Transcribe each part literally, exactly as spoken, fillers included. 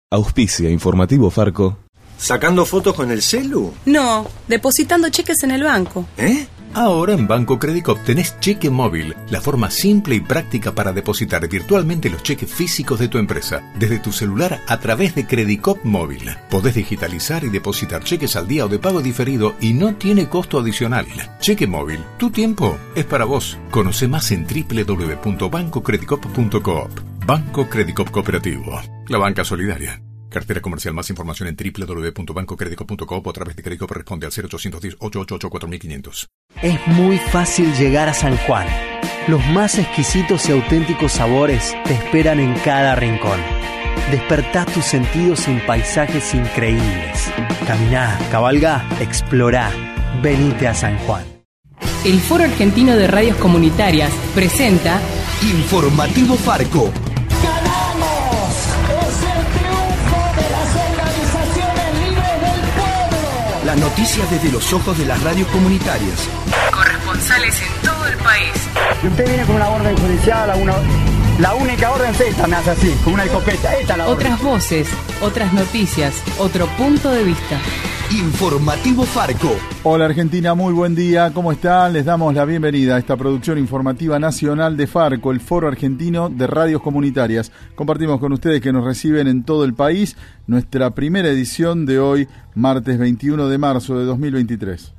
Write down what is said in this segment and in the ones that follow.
Auspicia Informativo Farco. ¿Sacando fotos con el celu? No, depositando cheques en el banco. ¿Eh? Ahora en Banco Credicop tenés cheque móvil, la forma simple y práctica para depositar virtualmente los cheques físicos de tu empresa, desde tu celular a través de Credicop Móvil. Podés digitalizar y depositar cheques al día o de pago diferido y no tiene costo adicional. Cheque móvil, tu tiempo es para vos. Conoce más en doble u doble u doble u punto banco credicop punto coop. Banco Credicop Cooperativo, la banca solidaria. Cartera comercial. Más información en doble u doble u doble u punto banco credicop punto coop o a través de Credicop. Responde al cero ochocientos diez, ochocientos ochenta y ocho, cuatro mil quinientos. Es muy fácil llegar a San Juan. Los más exquisitos y auténticos sabores te esperan en cada rincón. Despertá tus sentidos en paisajes increíbles. Caminá, cabalgá, explorá. Venite a San Juan. El Foro Argentino de Radios Comunitarias presenta Informativo Farco. Las noticias desde los ojos de las radios comunitarias. Corresponsales en todo el país. Si usted viene con una orden judicial, una, la única orden es esta, me hace así, con una escopeta. Esta es la orden. Otras voces, otras noticias, otro punto de vista. Informativo Farco. Hola Argentina, muy buen día, ¿cómo están? Les damos la bienvenida a esta producción informativa nacional de Farco, el Foro Argentino de Radios Comunitarias. Compartimos con ustedes que nos reciben en todo el país nuestra primera edición de hoy, martes veintiuno de marzo de dos mil veintitrés.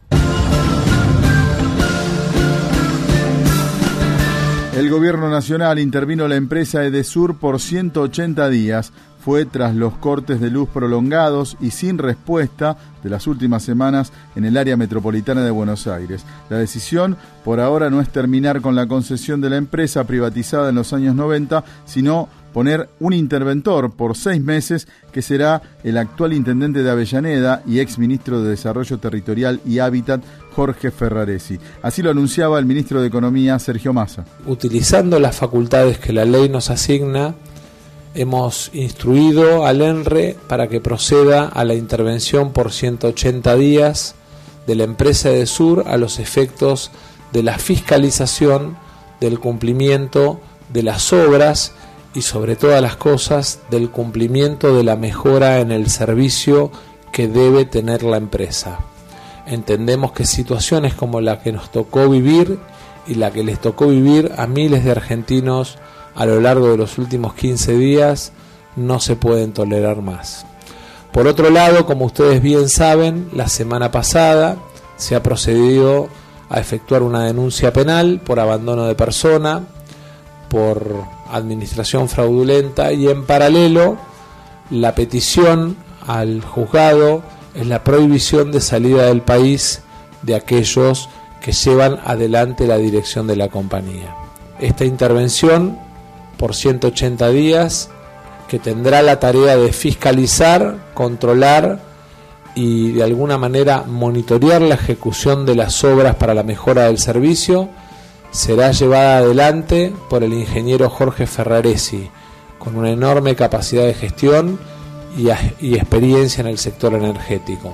El gobierno nacional intervino la empresa Edesur por ciento ochenta días. Fue tras los cortes de luz prolongados y sin respuesta de las últimas semanas en el área metropolitana de Buenos Aires. La decisión por ahora no es terminar con la concesión de la empresa privatizada en los años noventa, sino poner un interventor por seis meses que será el actual intendente de Avellaneda y exministro de Desarrollo Territorial y Hábitat, Jorge Ferraresi. Así lo anunciaba el ministro de Economía, Sergio Massa. Utilizando las facultades que la ley nos asigna, hemos instruido al ENRE para que proceda a la intervención por ciento ochenta días de la empresa Edesur a los efectos de la fiscalización del cumplimiento de las obras y sobre todas las cosas del cumplimiento de la mejora en el servicio que debe tener la empresa. Entendemos que situaciones como la que nos tocó vivir y la que les tocó vivir a miles de argentinos a lo largo de los últimos quince días no se pueden tolerar más. Por otro lado, como ustedes bien saben, la semana pasada se ha procedido a efectuar una denuncia penal por abandono de persona, por administración fraudulenta y en paralelo la petición al juzgado es la prohibición de salida del país de aquellos que llevan adelante la dirección de la compañía. Esta intervención por ciento ochenta días, que tendrá la tarea de fiscalizar, controlar y de alguna manera monitorear la ejecución de las obras para la mejora del servicio, será llevada adelante por el ingeniero Jorge Ferraresi, con una enorme capacidad de gestión y, y experiencia en el sector energético.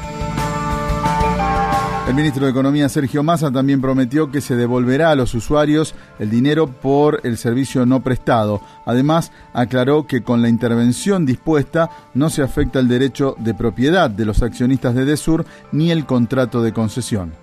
El ministro de Economía, Sergio Massa, también prometió que se devolverá a los usuarios el dinero por el servicio no prestado. Además, aclaró que con la intervención dispuesta no se afecta el derecho de propiedad de los accionistas de Edesur ni el contrato de concesión.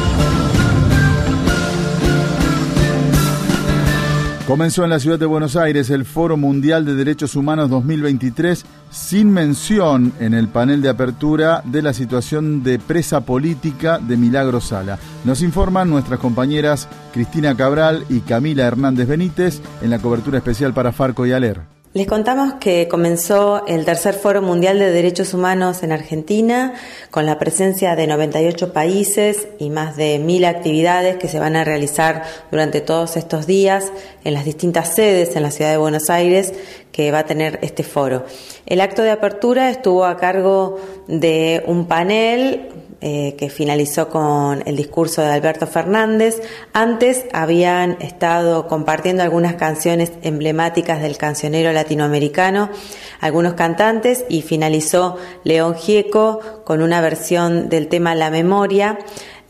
Comenzó en la ciudad de Buenos Aires el Foro Mundial de Derechos Humanos dos mil veintitrés sin mención en el panel de apertura de la situación de presa política de Milagros Sala. Nos informan nuestras compañeras Cristina Cabral y Camila Hernández Benítez en la cobertura especial para Farco y Aler. Les contamos que comenzó el tercer Foro Mundial de Derechos Humanos en Argentina, con la presencia de noventa y ocho países y más de mil actividades que se van a realizar durante todos estos días en las distintas sedes en la ciudad de Buenos Aires que va a tener este foro. El acto de apertura estuvo a cargo de un panel Eh, que finalizó con el discurso de Alberto Fernández. Antes habían estado compartiendo algunas canciones emblemáticas del cancionero latinoamericano, algunos cantantes, y finalizó León Gieco con una versión del tema La Memoria.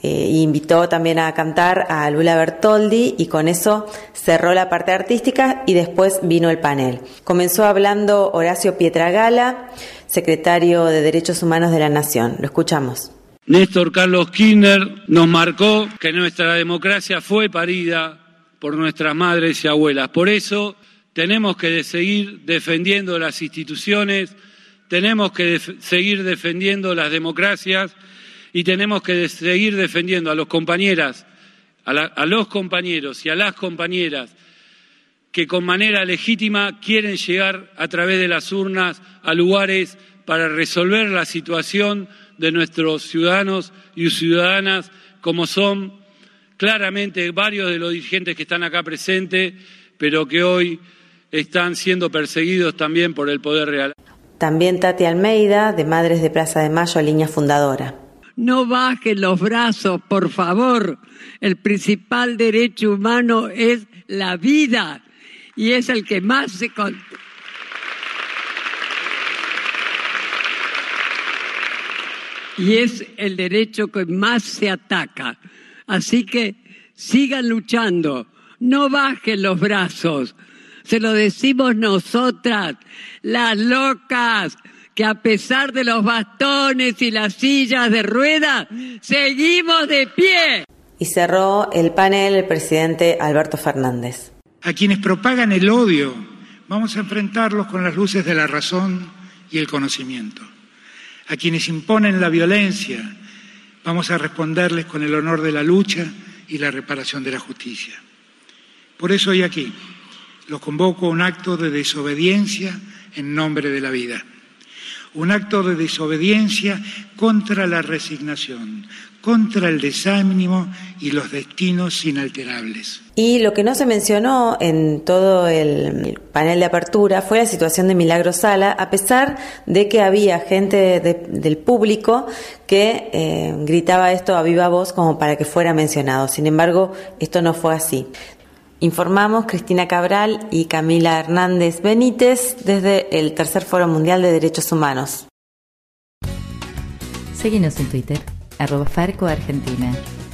eh, invitó también a cantar a Lula Bertoldi y con eso cerró la parte artística y después vino el panel. Comenzó hablando Horacio Pietragala, secretario de Derechos Humanos de la Nación. Lo escuchamos. Néstor Carlos Kirchner nos marcó que nuestra democracia fue parida por nuestras madres y abuelas. Por eso tenemos que seguir defendiendo las instituciones, tenemos que def- seguir defendiendo las democracias y tenemos que de- seguir defendiendo a los compañeras, a, la, a los compañeros y a las compañeras que con manera legítima quieren llegar a través de las urnas a lugares para resolver la situación de nuestros ciudadanos y ciudadanas, como son claramente varios de los dirigentes que están acá presentes, pero que hoy están siendo perseguidos también por el Poder Real. También Tati Almeida, de Madres de Plaza de Mayo, línea fundadora. No bajen los brazos, por favor. El principal derecho humano es la vida y es el que más se... Con... y es el derecho que más se ataca. Así que sigan luchando, no bajen los brazos. Se lo decimos nosotras, las locas, que a pesar de los bastones y las sillas de ruedas, seguimos de pie. Y cerró el panel el presidente Alberto Fernández. A quienes propagan el odio, vamos a enfrentarlos con las luces de la razón y el conocimiento. A quienes imponen la violencia, vamos a responderles con el honor de la lucha y la reparación de la justicia. Por eso hoy aquí los convoco a un acto de desobediencia en nombre de la vida. Un acto de desobediencia contra la resignación, contra el desánimo y los destinos inalterables. Y lo que no se mencionó en todo el panel de apertura fue la situación de Milagro Sala, a pesar de que había gente de, del público que eh, gritaba esto a viva voz como para que fuera mencionado. Sin embargo, esto no fue así. Informamos Cristina Cabral y Camila Hernández Benítez desde el Tercer Foro Mundial de Derechos Humanos. Síguenos en Twitter, arroba Farco Argentina.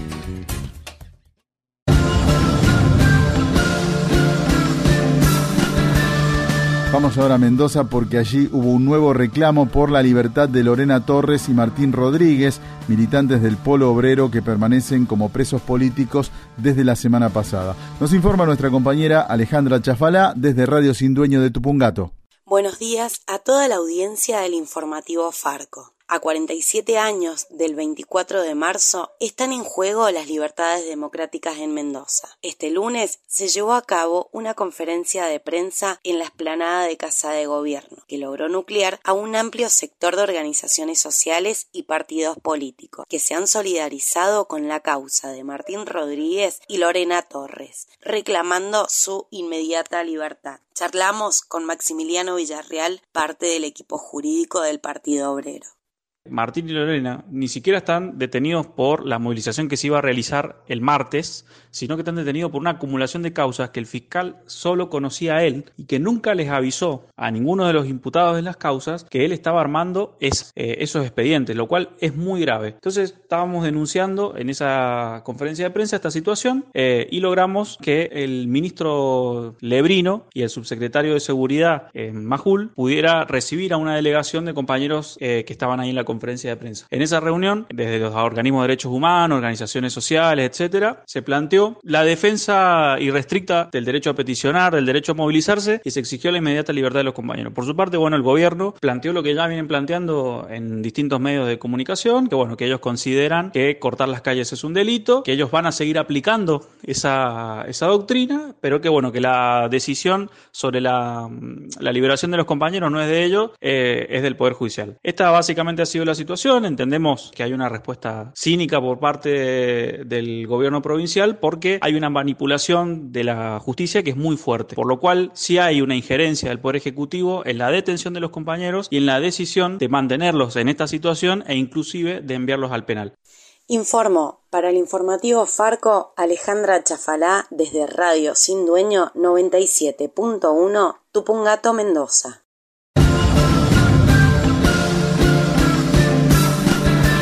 Vamos ahora a Mendoza porque allí hubo un nuevo reclamo por la libertad de Lorena Torres y Martín Rodríguez, militantes del Polo Obrero que permanecen como presos políticos desde la semana pasada. Nos informa nuestra compañera Alejandra Chafalá desde Radio Sin Dueño de Tupungato. Buenos días a toda la audiencia del informativo Farco. A cuarenta y siete años del veinticuatro de marzo están en juego las libertades democráticas en Mendoza. Este lunes se llevó a cabo una conferencia de prensa en la explanada de Casa de Gobierno, que logró nuclear a un amplio sector de organizaciones sociales y partidos políticos, que se han solidarizado con la causa de Martín Rodríguez y Lorena Torres, reclamando su inmediata libertad. Charlamos con Maximiliano Villarreal, parte del equipo jurídico del Partido Obrero. Martín y Lorena ni siquiera están detenidos por la movilización que se iba a realizar el martes, sino que están detenidos por una acumulación de causas que el fiscal solo conocía a él y que nunca les avisó a ninguno de los imputados de las causas que él estaba armando es, eh, esos expedientes, lo cual es muy grave. Entonces estábamos denunciando en esa conferencia de prensa esta situación eh, y logramos que el ministro Lebrino y el subsecretario de Seguridad, eh, Majul, pudiera recibir a una delegación de compañeros eh, que estaban ahí en la conferencia de prensa. En esa reunión, desde los organismos de derechos humanos, organizaciones sociales, etcétera, se planteó la defensa irrestricta del derecho a peticionar, del derecho a movilizarse y se exigió la inmediata libertad de los compañeros. Por su parte, bueno, el gobierno planteó lo que ya vienen planteando en distintos medios de comunicación, que bueno, que ellos consideran que cortar las calles es un delito, que ellos van a seguir aplicando esa, esa doctrina, pero que bueno, que la decisión sobre la, la liberación de los compañeros no es de ellos, eh, es del Poder Judicial. Esta básicamente ha sido la situación. Entendemos que hay una respuesta cínica por parte de, del gobierno provincial porque hay una manipulación de la justicia que es muy fuerte, por lo cual sí hay una injerencia del Poder Ejecutivo en la detención de los compañeros y en la decisión de mantenerlos en esta situación e inclusive de enviarlos al penal. Informó para el informativo Farco Alejandra Chafalá desde Radio Sin Dueño noventa y siete punto uno Tupungato, Mendoza.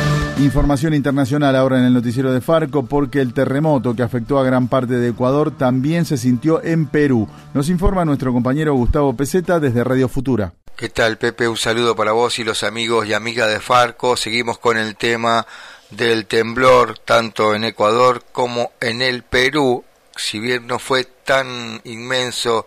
información internacional ahora en el noticiero de Farco, porque el terremoto que afectó a gran parte de Ecuador también se sintió en Perú. Nos informa nuestro compañero Gustavo Peseta desde Radio Futura. ¿Qué tal, Pepe? Un saludo para vos y los amigos y amigas de Farco. Seguimos con el tema del temblor, tanto en Ecuador como en el Perú. Si bien no fue tan inmenso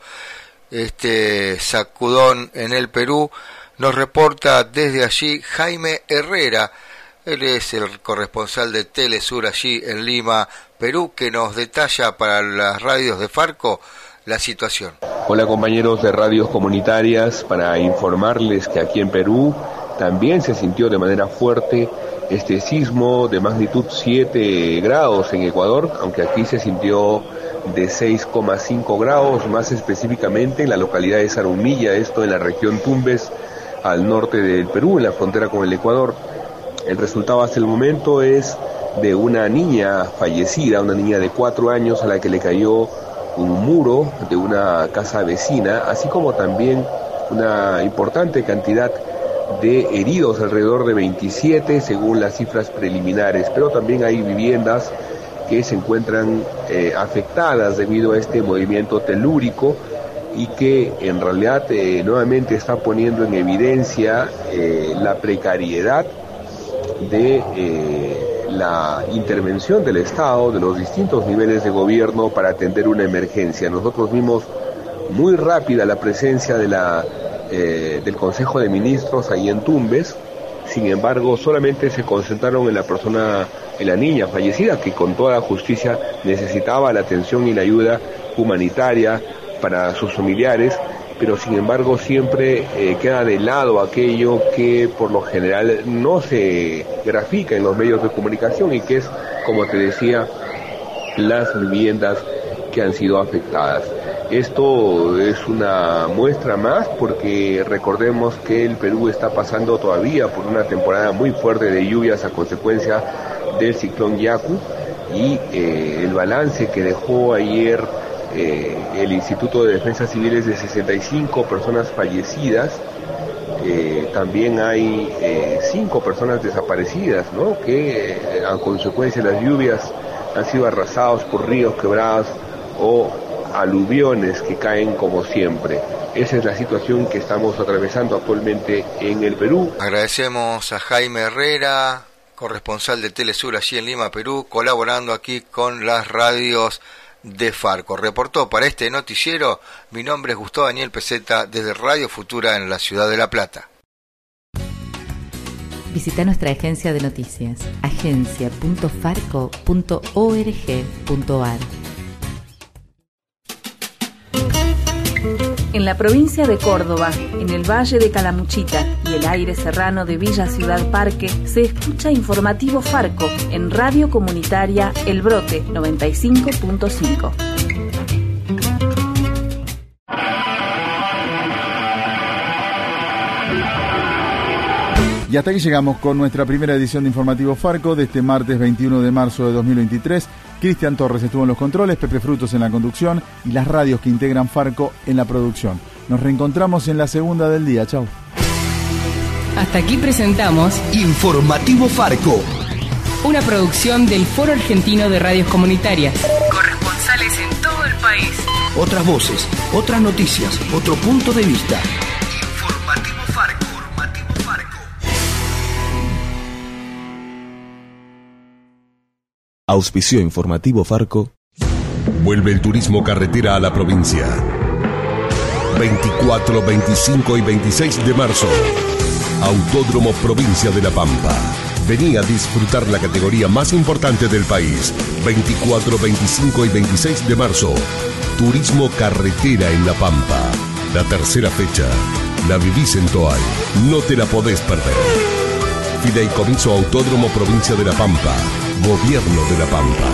este sacudón en el Perú, nos reporta desde allí Jaime Herrera. Él es el corresponsal de Telesur allí en Lima, Perú, que nos detalla para las radios de Farco la situación. Hola compañeros de radios comunitarias, para informarles que aquí en Perú también se sintió de manera fuerte este sismo de magnitud siete grados en Ecuador, aunque aquí se sintió de seis coma cinco grados, más específicamente en la localidad de Zarumilla, esto en la región Tumbes, al norte del Perú, en la frontera con el Ecuador. El resultado hasta el momento es de una niña fallecida, una niña de cuatro años a la que le cayó un muro de una casa vecina, así como también una importante cantidad de heridos, alrededor de veintisiete según las cifras preliminares, pero también hay viviendas que se encuentran eh, afectadas debido a este movimiento telúrico y que en realidad eh, nuevamente está poniendo en evidencia eh, la precariedad de eh, la intervención del Estado, de los distintos niveles de gobierno para atender una emergencia. Nosotros vimos muy rápida la presencia de la, eh, del Consejo de Ministros ahí en Tumbes. Sin embargo, solamente se concentraron en la persona, en la niña fallecida, que con toda la justicia necesitaba la atención y la ayuda humanitaria para sus familiares, pero sin embargo siempre eh, queda de lado aquello que por lo general no se grafica en los medios de comunicación y que es, como te decía, las viviendas que han sido afectadas. Esto es una muestra más porque recordemos que el Perú está pasando todavía por una temporada muy fuerte de lluvias a consecuencia del ciclón Yaku y eh, el balance que dejó ayer eh, el Instituto de Defensa Civil es de sesenta y cinco personas fallecidas. Eh, también hay eh, cinco personas desaparecidas, ¿no? que eh, a consecuencia de las lluvias han sido arrasados por ríos quebrados o aluviones que caen como siempre. Esa es la situación que estamos atravesando actualmente en el Perú. Agradecemos a Jaime Herrera, corresponsal de Telesur allí en Lima, Perú, colaborando aquí con las radios de Farco. Reportó para este noticiero, mi nombre es Gustavo Daniel Peseta desde Radio Futura en la ciudad de La Plata. Visita nuestra agencia de noticias, agencia punto farco punto org punto ar. En la provincia de Córdoba, en el Valle de Calamuchita y el aire serrano de Villa Ciudad Parque, se escucha Informativo Farco en Radio Comunitaria El Brote noventa y cinco punto cinco. Y hasta aquí llegamos con nuestra primera edición de Informativo Farco de este martes veintiuno de marzo de dos mil veintitrés. Cristian Torres estuvo en los controles, Pepe Frutos en la conducción y las radios que integran Farco en la producción. Nos reencontramos en la segunda del día. Chau. Hasta aquí presentamos Informativo Farco, una producción del Foro Argentino de Radios Comunitarias. Corresponsales en todo el país. Otras voces, otras noticias, otro punto de vista. Informativo Farco. Informativo Farco. Auspició Informativo Farco. Vuelve el turismo carretera a la provincia. veinticuatro, veinticinco y veintiséis de marzo. Autódromo Provincia de La Pampa. Vení a disfrutar la categoría más importante del país. veinticuatro, veinticinco y veintiséis de marzo. Turismo carretera en La Pampa. La tercera fecha la vivís en Toay. No te la podés perder. Fideicomiso Autódromo Provincia de La Pampa. Gobierno de La Pampa.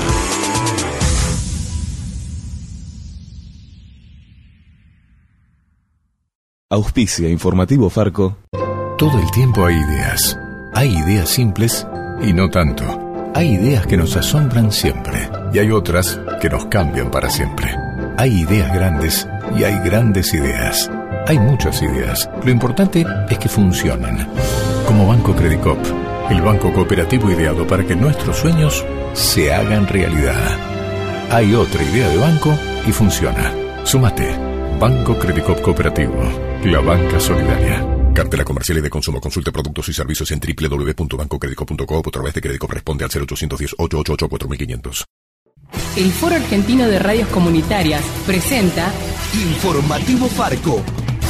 Auspicia Informativo Farco. Todo el tiempo hay ideas. Hay ideas simples y no tanto. Hay ideas que nos asombran siempre y hay otras que nos cambian para siempre. Hay ideas grandes y hay grandes ideas. Hay muchas ideas. Lo importante es que funcionen. Como Banco Credicop, el banco cooperativo ideado para que nuestros sueños se hagan realidad. Hay otra idea de banco y funciona. Súmate. Banco Credicop Cooperativo. La banca solidaria. Cartela comercial y de consumo. Consulte productos y servicios en doble u doble u doble u punto banco credicop punto com o a través de Credicop. Responde al cero ochocientos diez, ochocientos ochenta y ocho, cuatro mil quinientos. El Foro Argentino de Radios Comunitarias presenta Informativo Farco.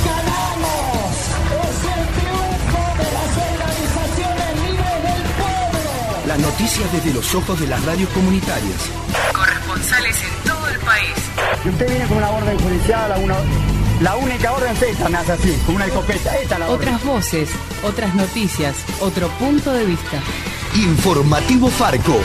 Las noticias desde los ojos de las radios comunitarias. Corresponsales en todo el país. Y usted viene con una orden judicial, una, la única orden es esta, me hace así, con una escopeta. Esta es la orden. Otras voces, otras noticias, otro punto de vista. Informativo Farco.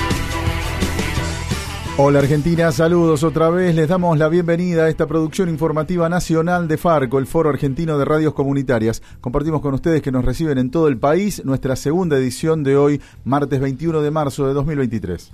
Hola Argentina, saludos otra vez. Les damos la bienvenida a esta producción informativa nacional de Farco, el Foro Argentino de Radios Comunitarias. Compartimos con ustedes que nos reciben en todo el país nuestra segunda edición de hoy, martes veintiuno de marzo de dos mil veintitrés.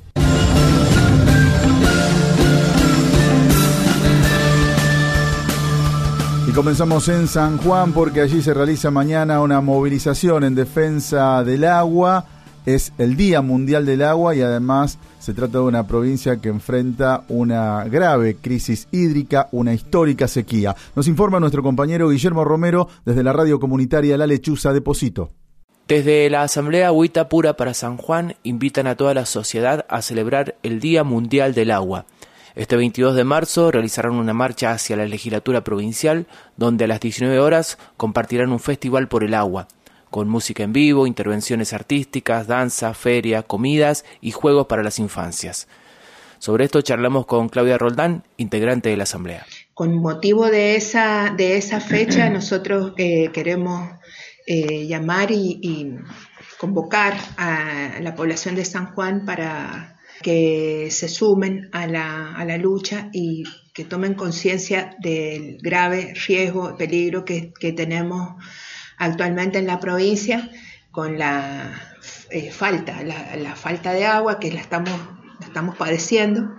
Y comenzamos en San Juan porque allí se realiza mañana una movilización en defensa del agua. Es el Día Mundial del Agua y además se trata de una provincia que enfrenta una grave crisis hídrica, una histórica sequía. Nos informa nuestro compañero Guillermo Romero desde la radio comunitaria La Lechuza de Posito. Desde la Asamblea Agüita Pura para San Juan invitan a toda la sociedad a celebrar el Día Mundial del Agua. Este veintidós de marzo realizarán una marcha hacia la legislatura provincial donde a las diecinueve horas compartirán un festival por el agua, con música en vivo, intervenciones artísticas, danza, feria, comidas y juegos para las infancias. Sobre esto charlamos con Claudia Roldán, integrante de la Asamblea. Con motivo de esa, de esa fecha, nosotros eh, queremos eh, llamar y, y convocar a la población de San Juan para que se sumen a la, a la lucha y que tomen conciencia del grave riesgo, peligro que, que tenemos actualmente en la provincia con la eh, falta, la, la falta de agua que la estamos, la estamos padeciendo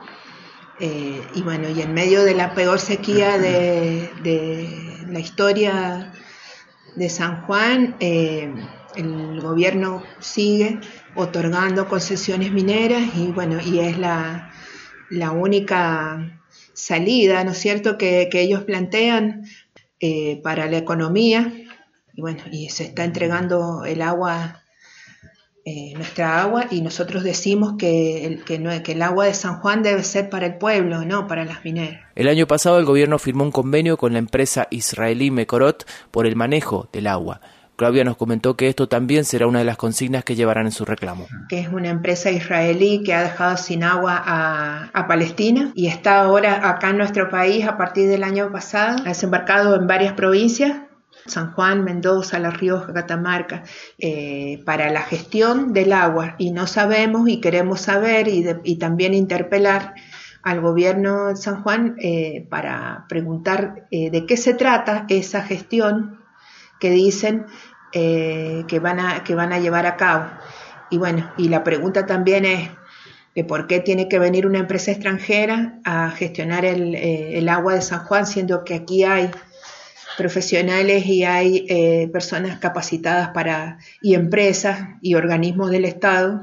eh, y bueno, y en medio de la peor sequía de, de la historia de San Juan, eh, el gobierno sigue otorgando concesiones mineras y bueno, y es la, la única salida, ¿no es cierto?, que, que ellos plantean eh, para la economía. Y bueno, y se está entregando el agua, eh, nuestra agua, y nosotros decimos que el, que, no, que el agua de San Juan debe ser para el pueblo, no para las mineras. El año pasado el gobierno firmó un convenio con la empresa israelí Mekorot por el manejo del agua. Claudia nos comentó que esto también será una de las consignas que llevarán en su reclamo. Que es una empresa israelí que ha dejado sin agua a, a Palestina y está ahora acá en nuestro país a partir del año pasado, ha desembarcado en varias provincias, San Juan, Mendoza, La Rioja, Catamarca, eh, para la gestión del agua, y no sabemos y queremos saber y, de, y también interpelar al gobierno de San Juan eh, para preguntar eh, de qué se trata esa gestión que dicen eh, que, van a, que van a llevar a cabo. Y bueno, y la pregunta también es que por qué tiene que venir una empresa extranjera a gestionar el, eh, el agua de San Juan, siendo que aquí hay profesionales y hay eh, personas capacitadas para, y empresas y organismos del Estado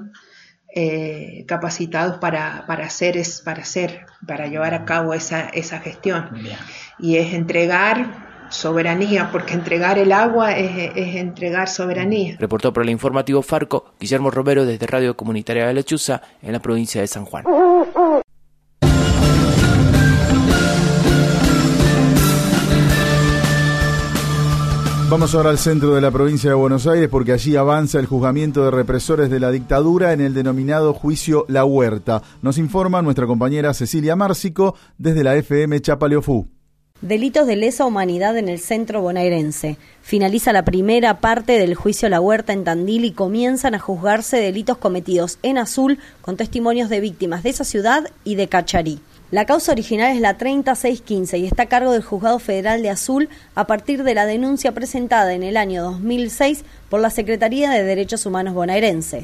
eh, capacitados para, para hacer es, para hacer, para llevar a cabo esa, esa gestión. Bien. Y es entregar soberanía, porque entregar el agua es, es entregar soberanía. Reportó para el informativo Farco Guillermo Romero desde Radio Comunitaria de La Lechuza en la provincia de San Juan. Vamos ahora al centro de la provincia de Buenos Aires porque allí avanza el juzgamiento de represores de la dictadura en el denominado juicio La Huerta. Nos informa nuestra compañera Cecilia Márcico desde la F M Chapaleofú. Delitos de lesa humanidad en el centro bonaerense. Finaliza la primera parte del juicio La Huerta en Tandil y comienzan a juzgarse delitos cometidos en Azul con testimonios de víctimas de esa ciudad y de Cacharí. La causa original es la treinta mil seiscientos quince y está a cargo del Juzgado Federal de Azul a partir de la denuncia presentada en el año dos mil seis por la Secretaría de Derechos Humanos bonaerense.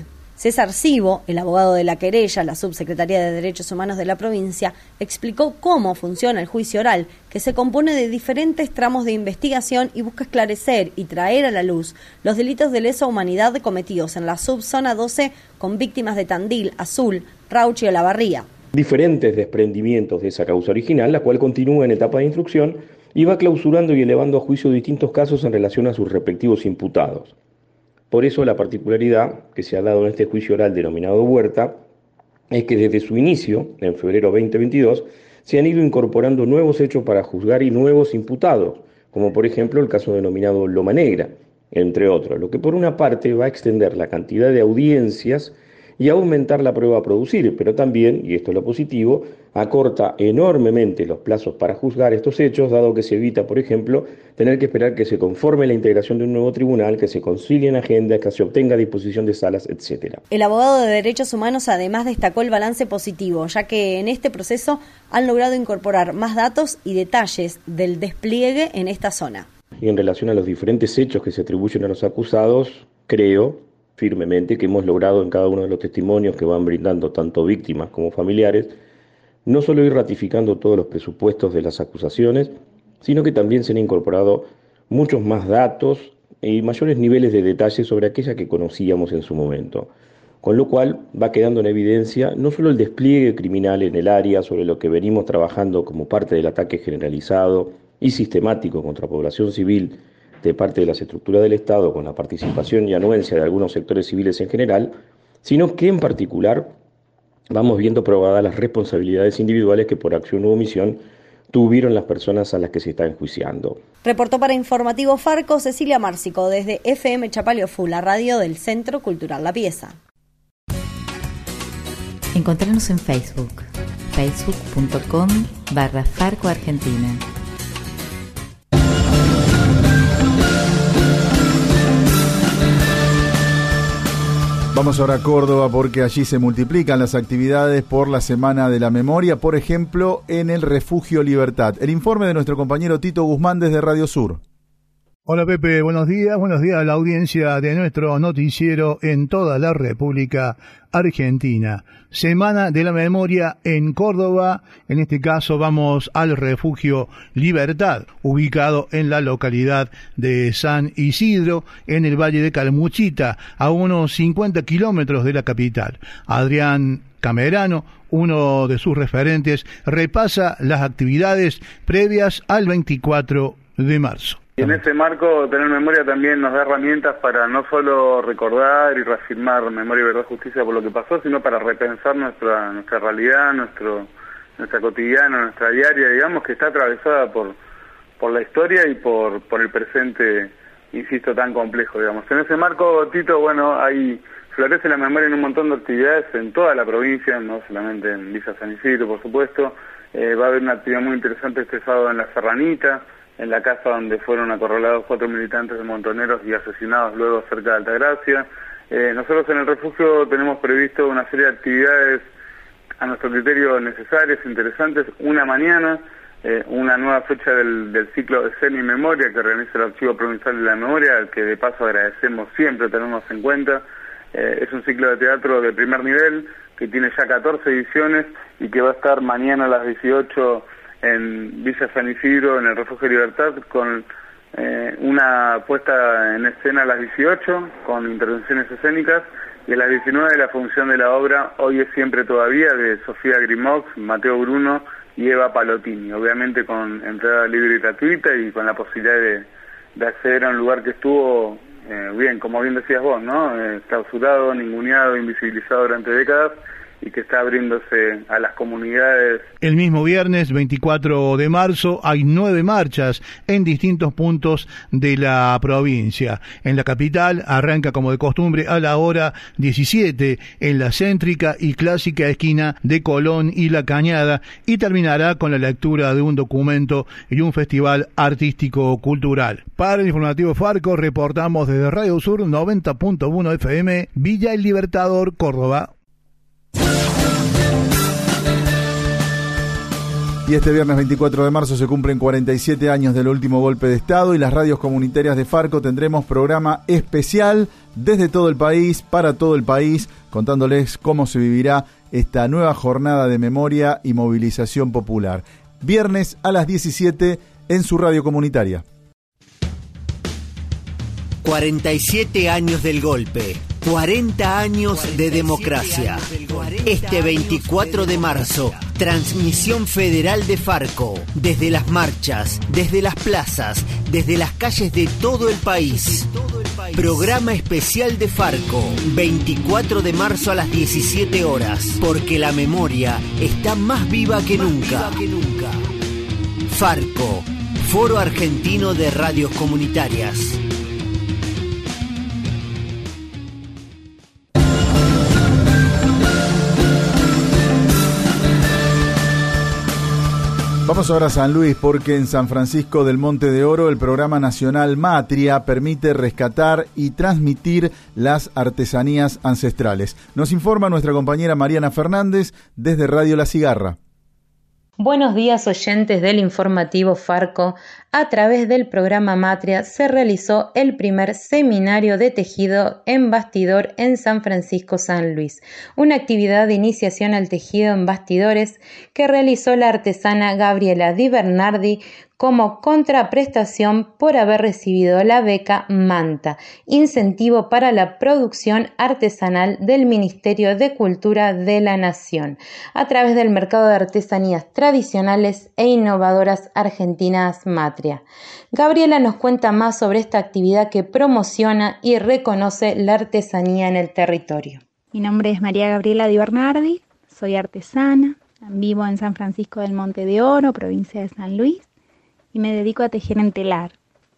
César Cibo, el abogado de la querella, la Subsecretaría de Derechos Humanos de la provincia, explicó cómo funciona el juicio oral, que se compone de diferentes tramos de investigación y busca esclarecer y traer a la luz los delitos de lesa humanidad cometidos en la subzona doce con víctimas de Tandil, Azul, Rauchi y Olavarría. Diferentes desprendimientos de esa causa original, la cual continúa en etapa de instrucción y va clausurando y elevando a juicio distintos casos en relación a sus respectivos imputados. Por eso la particularidad que se ha dado en este juicio oral denominado Huerta es que desde su inicio, en febrero veinte veintidós, se han ido incorporando nuevos hechos para juzgar y nuevos imputados, como por ejemplo el caso denominado Loma Negra, entre otros, lo que por una parte va a extender la cantidad de audiencias y aumentar la prueba a producir, pero también, y esto es lo positivo, acorta enormemente los plazos para juzgar estos hechos, dado que se evita, por ejemplo, tener que esperar que se conforme la integración de un nuevo tribunal, que se concilien agendas, que se obtenga disposición de salas, etcétera. El abogado de Derechos Humanos además destacó el balance positivo, ya que en este proceso han logrado incorporar más datos y detalles del despliegue en esta zona. Y en relación a los diferentes hechos que se atribuyen a los acusados, creo firmemente que hemos logrado en cada uno de los testimonios que van brindando tanto víctimas como familiares, no solo ir ratificando todos los presupuestos de las acusaciones, sino que también se han incorporado muchos más datos y mayores niveles de detalle sobre aquella que conocíamos en su momento. Con lo cual va quedando en evidencia no solo el despliegue criminal en el área sobre lo que venimos trabajando como parte del ataque generalizado y sistemático contra población civil de parte de las estructuras del Estado, con la participación y anuencia de algunos sectores civiles en general, sino que en particular vamos viendo probadas las responsabilidades individuales que por acción u omisión tuvieron las personas a las que se está enjuiciando. Reportó para Informativo Farco Cecilia Márcico desde F M Chapaliofu, la radio del Centro Cultural La Pieza. Encontranos en Facebook, facebook punto com barra Farco Argentina. Vamos ahora a Córdoba porque allí se multiplican las actividades por la Semana de la Memoria, por ejemplo, en el Refugio Libertad. El informe de nuestro compañero Tito Guzmán desde Radio Sur. Hola Pepe, buenos días, buenos días a la audiencia de nuestro noticiero en toda la República Argentina. Semana de la Memoria en Córdoba, en este caso vamos al Refugio Libertad, ubicado en la localidad de San Isidro, en el Valle de Calamuchita, a unos cincuenta kilómetros de la capital. Adrián Camerano, uno de sus referentes, repasa las actividades previas al veinticuatro de marzo. Y en ese marco, tener memoria también nos da herramientas para no solo recordar y reafirmar memoria, verdad, justicia por lo que pasó, sino para repensar nuestra nuestra realidad, nuestro nuestra cotidiana, nuestra diaria, digamos, que está atravesada por por la historia y por por el presente, insisto, tan complejo, digamos. En ese marco, Tito, bueno, hay florece la memoria en un montón de actividades en toda la provincia, no solamente en Villa San Isidro, por supuesto. Eh, va a haber una actividad muy interesante este sábado en La Serranita, en la casa donde fueron acorralados cuatro militantes de Montoneros y asesinados luego cerca de Altagracia. Eh, nosotros en el refugio tenemos previsto una serie de actividades a nuestro criterio necesarias, interesantes. Una mañana, eh, una nueva fecha del, del ciclo de Escena y Memoria que organiza el Archivo Provincial de la Memoria, al que de paso agradecemos siempre tenernos en cuenta. Eh, es un ciclo de teatro de primer nivel que tiene ya catorce ediciones y que va a estar mañana a las dieciocho en Villa San Isidro, en el Refugio Libertad, con eh, una puesta en escena a las dieciocho, con intervenciones escénicas, y a las diecinueve la función de la obra Hoy es siempre todavía, de Sofía Grimox, Mateo Bruno y Eva Palotini, obviamente con entrada libre y gratuita y con la posibilidad de, de acceder a un lugar que estuvo, eh, bien, como bien decías vos, ¿no? Eh, clausurado, ninguneado, invisibilizado durante décadas, y que está abriéndose a las comunidades. El mismo viernes, veinticuatro de marzo, hay nueve marchas en distintos puntos de la provincia. En la capital arranca como de costumbre a la hora diecisiete en la céntrica y clásica esquina de Colón y La Cañada y terminará con la lectura de un documento y un festival artístico-cultural. Para el Informativo Farco reportamos desde Radio Sur noventa punto uno F M, Villa El Libertador, Córdoba. Y este viernes veinticuatro de marzo se cumplen cuarenta y siete años del último golpe de Estado y las radios comunitarias de Farco tendremos programa especial desde todo el país, para todo el país, contándoles cómo se vivirá esta nueva jornada de memoria y movilización popular. Viernes a las diecisiete en su radio comunitaria. cuarenta y siete años del golpe, cuarenta años de democracia. Este veinticuatro de marzo, transmisión federal de Farco, desde las marchas, desde las plazas, desde las calles de todo el país. Programa especial de Farco, veinticuatro de marzo a las diecisiete horas, porque la memoria está más viva que nunca. Farco, Foro Argentino de Radios Comunitarias. Vamos ahora a San Luis, porque en San Francisco del Monte de Oro el programa nacional Matria permite rescatar y transmitir las artesanías ancestrales. Nos informa nuestra compañera Mariana Fernández desde Radio La Cigarra. Buenos días, oyentes del informativo Farco. A través del programa Matria se realizó el primer seminario de tejido en bastidor en San Francisco, San Luis, una actividad de iniciación al tejido en bastidores que realizó la artesana Gabriela Di Bernardi como contraprestación por haber recibido la beca Manta, incentivo para la producción artesanal del Ministerio de Cultura de la Nación, a través del mercado de artesanías tradicionales e innovadoras argentinas Matria. Gabriela nos cuenta más sobre esta actividad que promociona y reconoce la artesanía en el territorio. Mi nombre es María Gabriela Di Bernardi, soy artesana, vivo en San Francisco del Monte de Oro, provincia de San Luis, y me dedico a tejer en telar.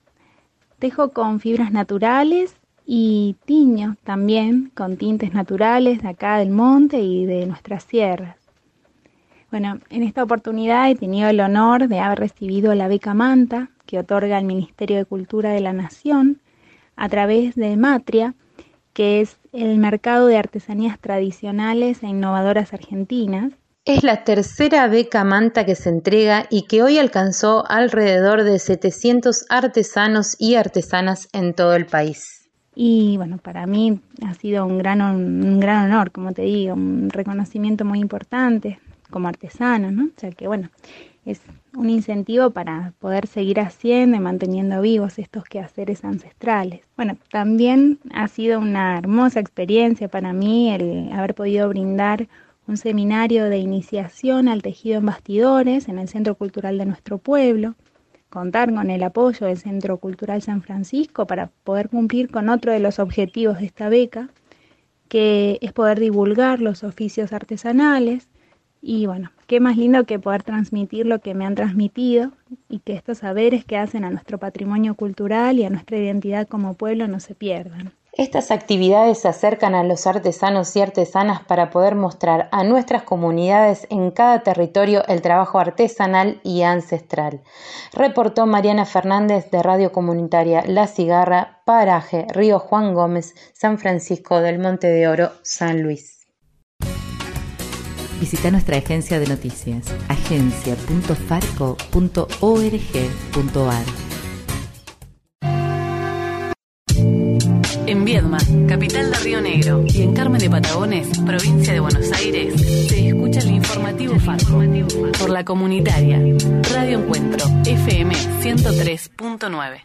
Tejo con fibras naturales y tiño también con tintes naturales de acá del monte y de nuestras sierras. Bueno, en esta oportunidad he tenido el honor de haber recibido la beca Manta, que otorga el Ministerio de Cultura de la Nación, a través de Matria, que es el mercado de artesanías tradicionales e innovadoras argentinas. Es la tercera beca Manta que se entrega y que hoy alcanzó alrededor de setecientos artesanos y artesanas en todo el país. Y bueno, para mí ha sido un gran, un gran honor, como te digo, un reconocimiento muy importante como artesano, ¿no? O sea que bueno, es un incentivo para poder seguir haciendo y manteniendo vivos estos quehaceres ancestrales. Bueno, también ha sido una hermosa experiencia para mí el haber podido brindar un seminario de iniciación al tejido en bastidores en el Centro Cultural de nuestro pueblo, contar con el apoyo del Centro Cultural San Francisco para poder cumplir con otro de los objetivos de esta beca, que es poder divulgar los oficios artesanales. Y bueno, qué más lindo que poder transmitir lo que me han transmitido y que estos saberes que hacen a nuestro patrimonio cultural y a nuestra identidad como pueblo no se pierdan. Estas actividades acercan a los artesanos y artesanas para poder mostrar a nuestras comunidades en cada territorio el trabajo artesanal y ancestral. Reportó Mariana Fernández de Radio Comunitaria La Cigarra, paraje Río Juan Gómez, San Francisco del Monte de Oro, San Luis. Visita nuestra agencia de noticias, agencia punto farco punto org punto ar. En Viedma, capital de Río Negro, y en Carmen de Patagones, provincia de Buenos Aires, se escucha el informativo Farco por la comunitaria Radio Encuentro F M ciento tres punto nueve.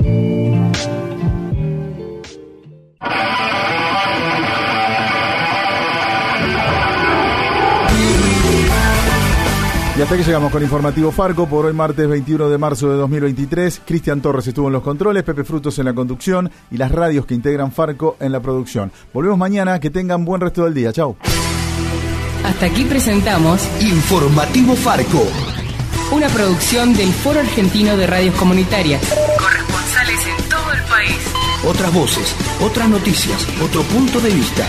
Y hasta aquí llegamos con Informativo Farco por hoy martes veintiuno de marzo de dos mil veintitrés. Cristian Torres estuvo en los controles, Pepe Frutos en la conducción y las radios que integran Farco en la producción. Volvemos mañana, que tengan buen resto del día. Chau. Hasta aquí presentamos Informativo Farco, una producción del Foro Argentino de Radios Comunitarias. Corresponsales en todo el país. otras voces, otras noticias, otro punto de vista.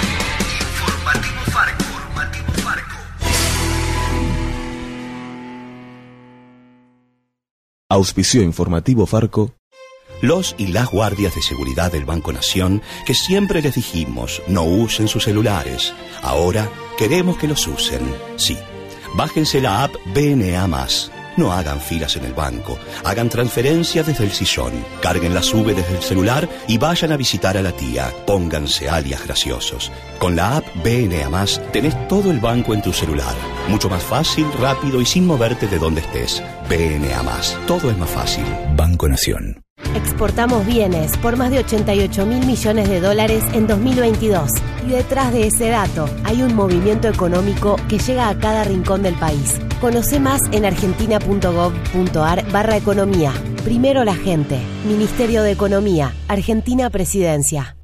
Auspició Informativo Farco. Los y las guardias de seguridad del Banco Nación, que siempre les dijimos no usen sus celulares, ahora queremos que los usen. Sí, bájense la app B N A más. No hagan filas en el banco, hagan transferencias desde el sillón, carguen la sube desde el celular y vayan a visitar a la tía. Pónganse alias graciosos. Con la app B N A más tenés todo el banco en tu celular. Mucho más fácil, rápido y sin moverte de donde estés. B N A más, todo es más fácil. Banco Nación. Exportamos bienes por más de ochenta y ocho mil millones de dólares en dos mil veintidós. Y detrás de ese dato hay un movimiento económico que llega a cada rincón del país. Conoce más en argentina.gov.ar barra economía. Primero la gente. Ministerio de Economía. Argentina Presidencia.